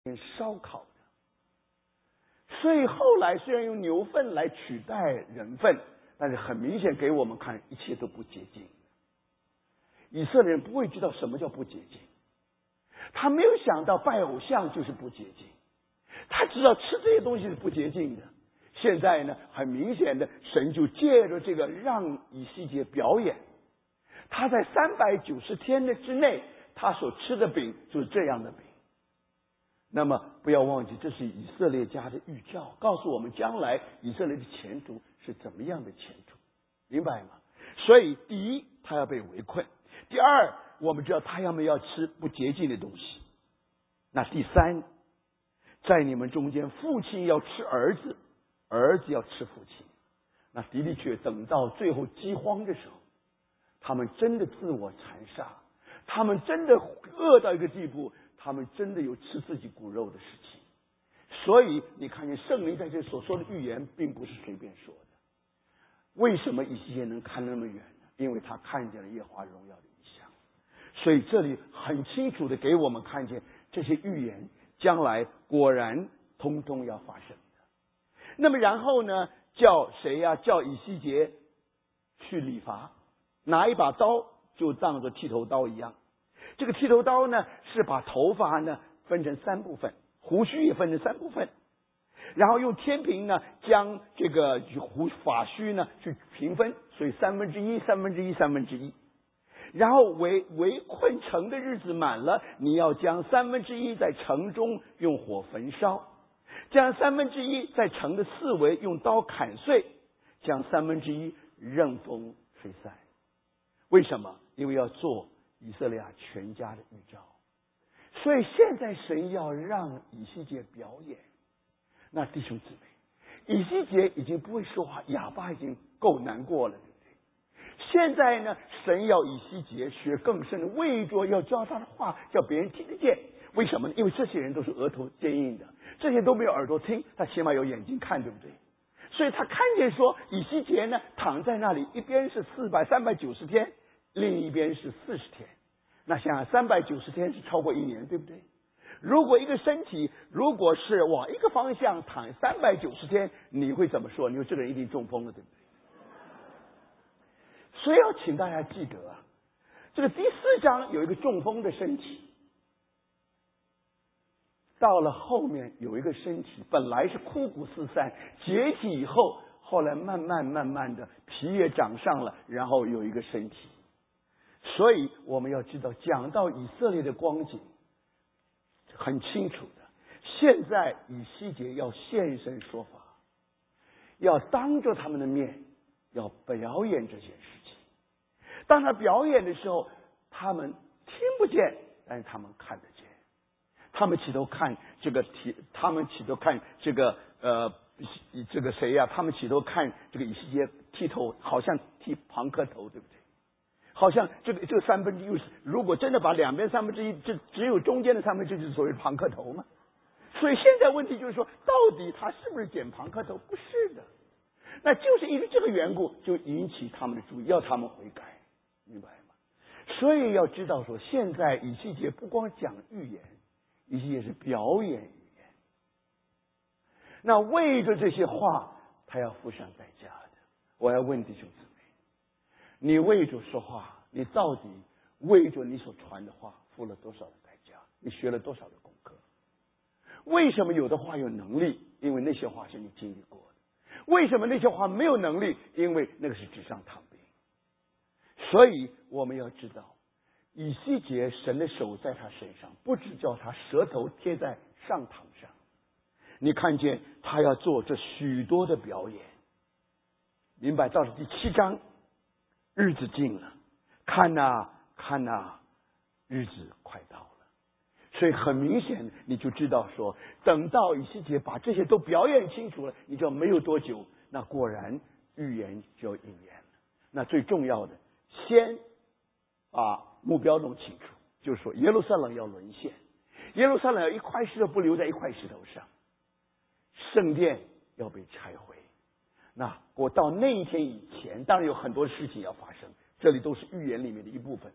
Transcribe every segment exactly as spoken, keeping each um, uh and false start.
烧烤的。所以后来虽然用牛粪来取代人粪，但是很明显给我们看，一切都不洁净。以色列人不会知道什么叫不洁净，他没有想到拜偶像就是不洁净，他知道吃这些东西是不洁净的。现在呢，很明显的，神就借着这个让以西结表演，他在三百九十天的之内，他所吃的饼就是这样的饼。那么不要忘记，这是以色列家的预兆，告诉我们将来以色列的前途是怎么样的前途，明白吗？所以第一，他要被围困；第二，我们知道他要么要吃不洁净的东西；那第三，在你们中间，父亲要吃儿子，儿子要吃父亲。那的的确，等到最后饥荒的时候，他们真的自我残杀，他们真的饿到一个地步，他们真的有吃自己骨肉的事情。所以你看见圣灵在这所说的预言并不是随便说的。为什么以西结能看那么远呢？因为他看见了耶和华荣耀的异象。所以这里很清楚的给我们看见这些预言将来果然通通要发生的。那么然后呢，叫谁呀、啊？叫以西结去理发，拿一把刀，就当作剃头刀一样。这个剃头刀呢，是把头发呢分成三部分，胡须也分成三部分，然后用天平呢将这个胡发须呢去平分，所以三分之一、三分之一、三分之一。然后围围困城的日子满了，你要将三分之一在城中用火焚烧，将三分之一在城的四围用刀砍碎，将三分之一任风吹散。为什么？因为要做以色列全家的预兆。所以现在神要让以西结表演。那弟兄姊妹，以西结已经不会说话，哑巴已经够难过了，对不对？现在呢，神要以西结学更深的，为着要教他的话，叫别人听得见。为什么呢？因为这些人都是额头坚硬的，这些都没有耳朵听，他起码有眼睛看，对不对？所以他看见说，以西结呢躺在那里，一边是四百三百九十天，另一边是四十天。那想想三百九十天是超过一年，对不对？如果一个身体如果是往一个方向躺三百九十天，你会怎么说？你说这个人一定中风了，对不对？所以要请大家记得啊，这个第四章有一个中风的身体，到了后面有一个身体本来是枯骨四散，解体以后，后来慢慢慢慢的皮也长上了，然后有一个身体。所以我们要知道，讲到以色列的光景很清楚的，现在以西结要现身说法，要当着他们的面要表演这件事情。当他表演的时候，他们听不见，但是他们看得见。他们起头看这个提，他们起头看这个呃这个谁呀、啊？他们起头看这个以西结剃头，好像剃庞克头，对不对？好像这个这个三分之一，如果真的把两边三分之一，这只有中间的三分之一就是所谓庞克头嘛。所以现在问题就是说，到底他是不是剪庞克头？不是的，那就是因为这个缘故，就引起他们的注意，要他们悔改，明白吗？所以要知道说，现在以西结不光讲预言，以西结是表演预言。那为着这些话，他要付上代价的。我要问弟兄姊妹，你为着说话，你到底为着你所传的话付了多少的代价？你学了多少的功课？为什么有的话有能力？因为那些话是你经历过的。为什么那些话没有能力？因为那个是纸上谈兵。所以我们要知道，以西结神的手在他身上，不只叫他舌头贴在上膛上，你看见他要做这许多的表演。明白？到了第七章，日子近了，看呐看呐，日子快到了。所以很明显你就知道说，等到以西结把这些都表演清楚了，你知道没有多久，那果然预言就要应验了。那最重要的，先把目标弄清楚，就是说耶路撒冷要沦陷，耶路撒冷要一块石头不留在一块石头上，圣殿要被拆毁。那我到那一天以前，当然有很多事情要发生，这里都是预言里面的一部分。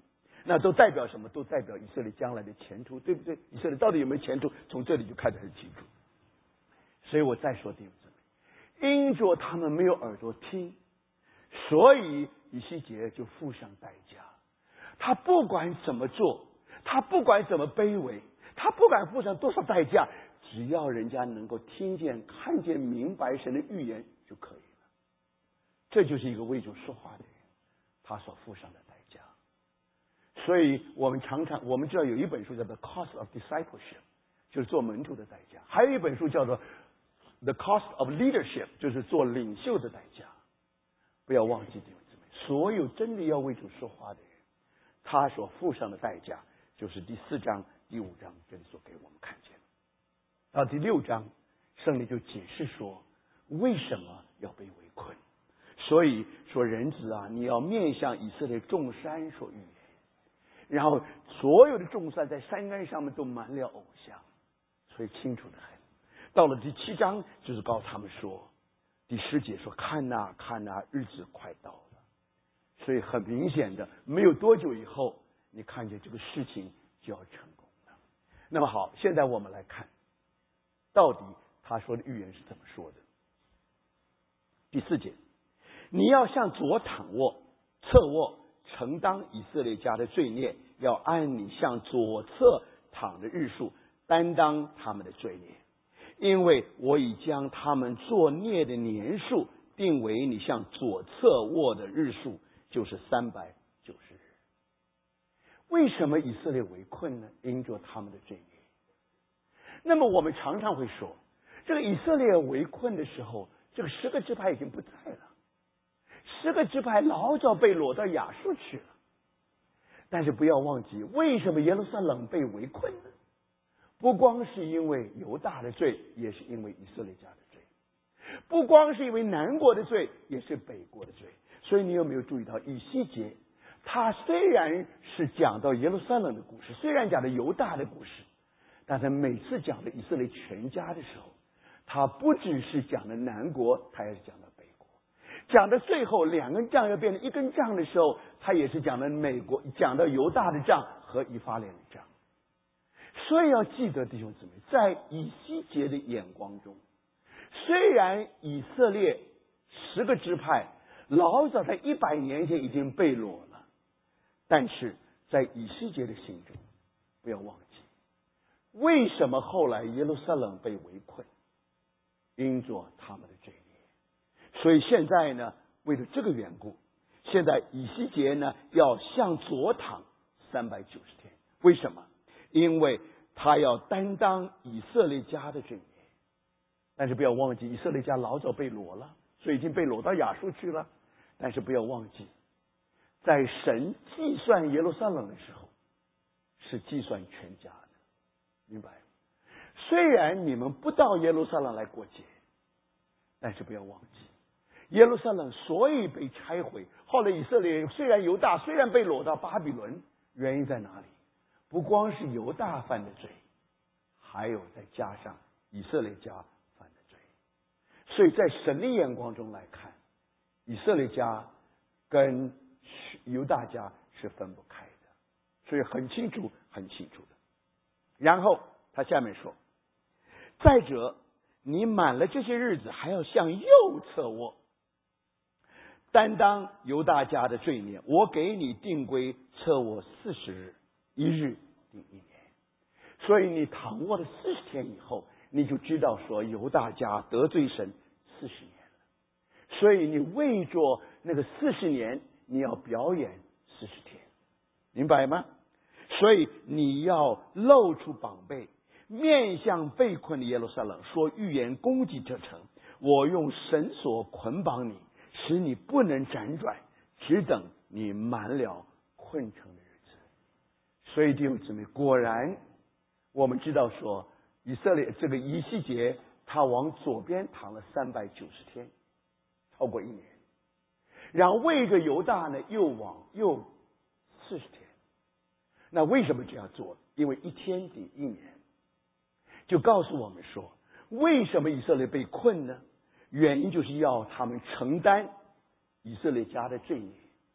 那都代表什么？都代表以色列将来的前途，对不对？以色列到底有没有前途？从这里就看得很清楚。所以我再说弟兄姊妹，因着他们没有耳朵听，所以以西结就付上代价。他不管怎么做，他不管怎么卑微，他不管付上多少代价，只要人家能够听见、看见、明白神的预言就可以了。这就是一个为主说话的人，他所付上的代价。所以我们常常我们知道有一本书叫做《Cost of Discipleship》，就是做门徒的代价；还有一本书叫做《The Cost of Leadership》，就是做领袖的代价。不要忘记弟兄姊妹，所有真的要为主说话的人，他所付上的代价，就是第四章、第五章这里所给我们看见的。到第六章，圣灵就解释说，为什么要被围困。所以说，人子啊，你要面向以色列众山说预言。然后所有的众山在山岗上面都满了偶像，所以清楚的很。到了第七章，就是告诉他们说，第十节说，看呐看呐，日子快到了。所以很明显的，没有多久以后，你看见这个事情就要成功了。那么好，现在我们来看，到底他说的预言是怎么说的。第四节，你要向左躺卧，侧卧，承当以色列家的罪孽，要按你向左侧躺的日数担当他们的罪孽，因为我已将他们作孽的年数定为你向左侧卧的日数，就是三百九十日。为什么以色列围困呢？因着他们的罪孽。那么我们常常会说，这个以色列围困的时候，这个十个支派已经不在了，十个支派老早被掳到亚述去了。但是不要忘记，为什么耶路撒冷被围困呢？不光是因为犹大的罪，也是因为以色列家的罪；不光是因为南国的罪，也是北国的罪。所以你有没有注意到，以西结他虽然是讲到耶路撒冷的故事，虽然讲的犹大的故事，但他每次讲的以色列全家的时候，他不只是讲的南国，他也是讲的北国。讲到最后两根杖要变成一根杖的时候，他也是讲的美国，讲到犹大的杖和以法莲的杖。所以要记得弟兄姊妹，在以西结的眼光中，虽然以色列十个支派老早在一百年前已经被掳了，但是在以西结的心中，不要忘记，为什么后来耶路撒冷被围困？因着他们的罪孽。所以现在呢，为了这个缘故，现在以西结呢要向左躺三百九十天。为什么？因为他要担当以色列家的罪孽。但是不要忘记，以色列家老早被掳了，所以已经被掳到亚述去了。但是不要忘记，在神计算耶路撒冷的时候，是计算全家的，明白？虽然你们不到耶路撒冷来过节，但是不要忘记，耶路撒冷所以被拆毁。后来以色列虽然犹大虽然被掳到巴比伦，原因在哪里？不光是犹大犯的罪，还有再加上以色列家犯的罪。所以在神的眼光中来看，以色列家跟犹大家是分不开的，所以很清楚很清楚的。然后他下面说，再者你满了这些日子，还要向右侧卧，担当犹大家的罪孽。我给你定规侧卧四十日，一日定一年。所以你躺卧了四十天以后，你就知道说犹大家得罪神四十年了。所以你为着那个四十年，你要表演四十天，明白吗？所以你要露出膀臂，面向被困的耶路撒冷，说预言攻击这城。我用绳索捆绑你，使你不能辗转，只等你满了困城的日子。所以弟兄姊妹，果然我们知道说，以色列这个以西结他往左边躺了三百九十天，超过一年。然后为着犹大呢，又往右四十天。那为什么这样做？因为一天抵一年，就告诉我们说，为什么以色列被困呢？原因就是要他们承担以色列家的罪孽。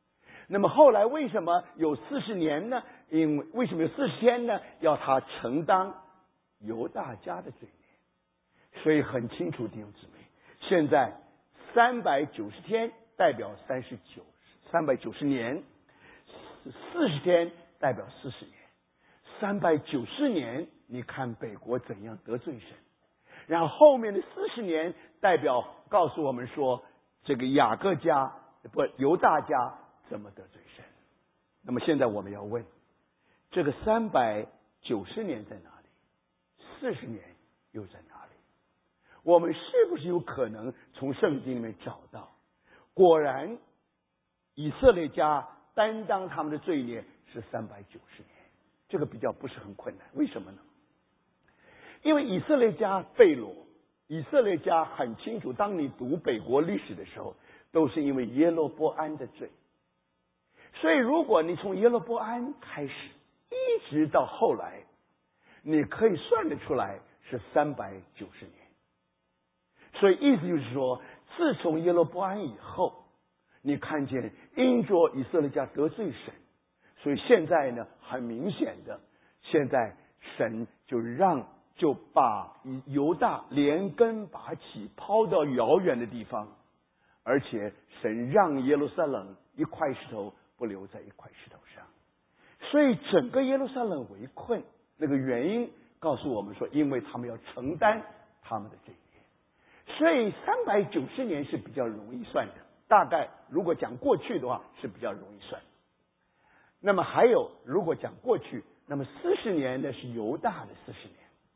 那么后来为什么有四十年呢？因为为什么有四十天呢？要他承担犹大家的罪孽。所以很清楚，弟兄姊妹，现在三百九十天代表三十九三百九十年，四十天代表四十年，三百九十年，你看北国怎样得罪神，然后后面的四十年代表告诉我们说，这个雅各家不犹大家怎么得罪神。那么现在我们要问，这个三百九十年在哪里？四十年又在哪里？我们是不是有可能从圣经里面找到，果然以色列家担当他们的罪孽是三百九十年？这个比较不是很困难。为什么呢？因为以色列家被掳，以色列家很清楚，当你读北国历史的时候，都是因为耶罗波安的罪。所以如果你从耶罗波安开始一直到后来，你可以算得出来是三百九十年。所以意思就是说，自从耶罗波安以后，你看见因着以色列家得罪神，所以现在呢，很明显的，现在神就让就把犹大连根拔起，抛到遥远的地方，而且神让耶路撒冷一块石头不留在一块石头上。所以整个耶路撒冷围困，那个原因告诉我们说，因为他们要承担他们的罪孽。所以三百九十年是比较容易算的，大概如果讲过去的话是比较容易算。那么还有，如果讲过去，那么四十年呢是犹大的四十年。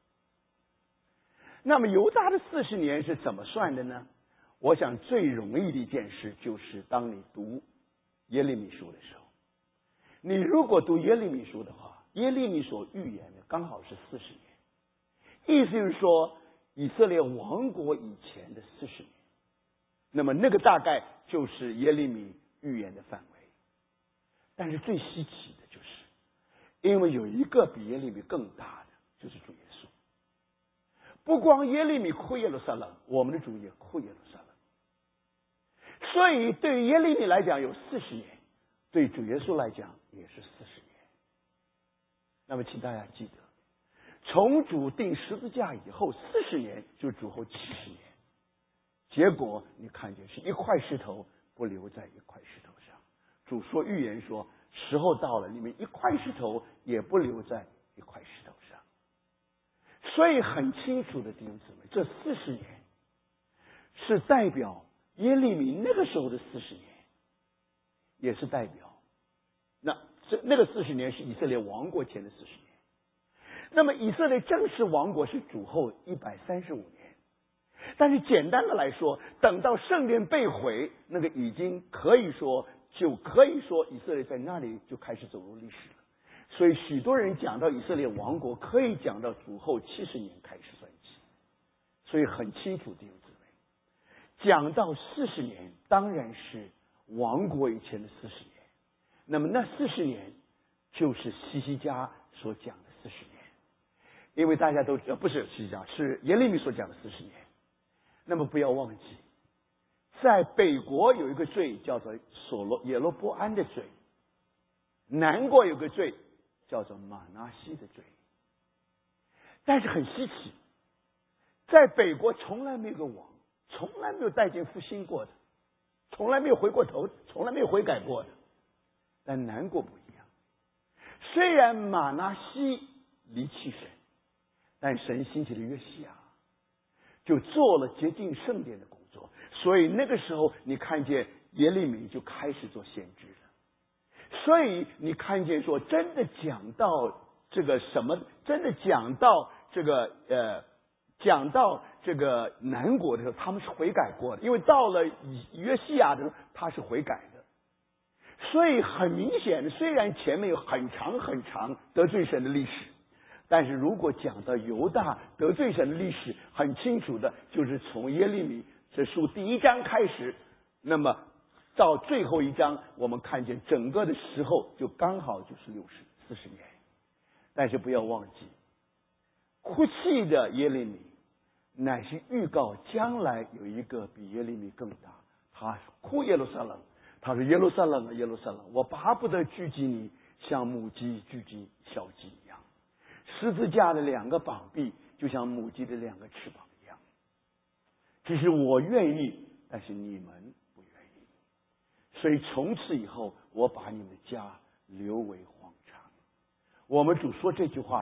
那么犹大的四十年是怎么算的呢？我想最容易的一件事就是当你读耶利米书的时候，你如果读耶利米书的话，耶利米所预言的刚好是四十年，意思就是说以色列亡国以前的四十年，那么那个大概就是耶利米预言的范围。但是最稀奇的就是，因为有一个比耶利米更大的，就是主耶稣。不光耶利米哭耶路撒冷，我们的主也哭耶路撒冷。所以对于耶利米来讲有四十年，对主耶稣来讲也是四十年。那么请大家记得，从主定十字架以后四十年，就主后七十年。结果你看见是一块石头不留在一块石头上。主说预言说，时候到了，你们一块石头也不留在一块石头上。所以很清楚的弟兄姊妹，这四十年是代表耶利米那个时候的四十年，也是代表那这那个四十年是以色列亡国前的四十年。那么以色列正式亡国是主后一百三十五年。但是简单的来说，等到圣殿被毁，那个已经可以说就可以说以色列在那里就开始走入历史了。所以许多人讲到以色列亡国，可以讲到主后七十年开始算起。所以很清楚弟兄姊妹，讲到四十年当然是亡国以前的四十年。那么那四十年就是希西家所讲的四十年，因为大家都呃不是希西家，是耶利米所讲的四十年。那么不要忘记，在北国有一个罪叫做所罗耶罗波安的罪，南国有个罪叫做马拿西的罪。但是很稀奇，在北国从来没有个王，从来没有带进复兴过的，从来没有回过头，从来没有悔改过的。但南国不一样，虽然马拿西离弃神，但神兴起了约西亚，就做了洁净圣殿的工作。所以那个时候你看见耶利米就开始做先知了。所以你看见说真的讲到这个什么，真的讲到这个呃讲到这个南国的时候，他们是悔改过的，因为到了约西亚的时候他是悔改的。所以很明显的，虽然前面有很长很长得罪神的历史，但是如果讲到犹大得罪神的历史，很清楚的就是从耶利米这书第一章开始，那么到最后一章，我们看见整个的时候就刚好就是六十四十年。但是不要忘记，哭泣的耶利米乃是预告将来有一个比耶利米更大，他哭耶路撒冷， 他说：“耶路撒冷啊，耶路撒冷，我巴不得聚集你，像母鸡聚集小鸡一样。十字架的两个膀臂，就像母鸡的两个翅膀一样。只是我愿意，但是你们不愿意。所以从此以后，我把你们的家留为荒场。”我们主说这句话。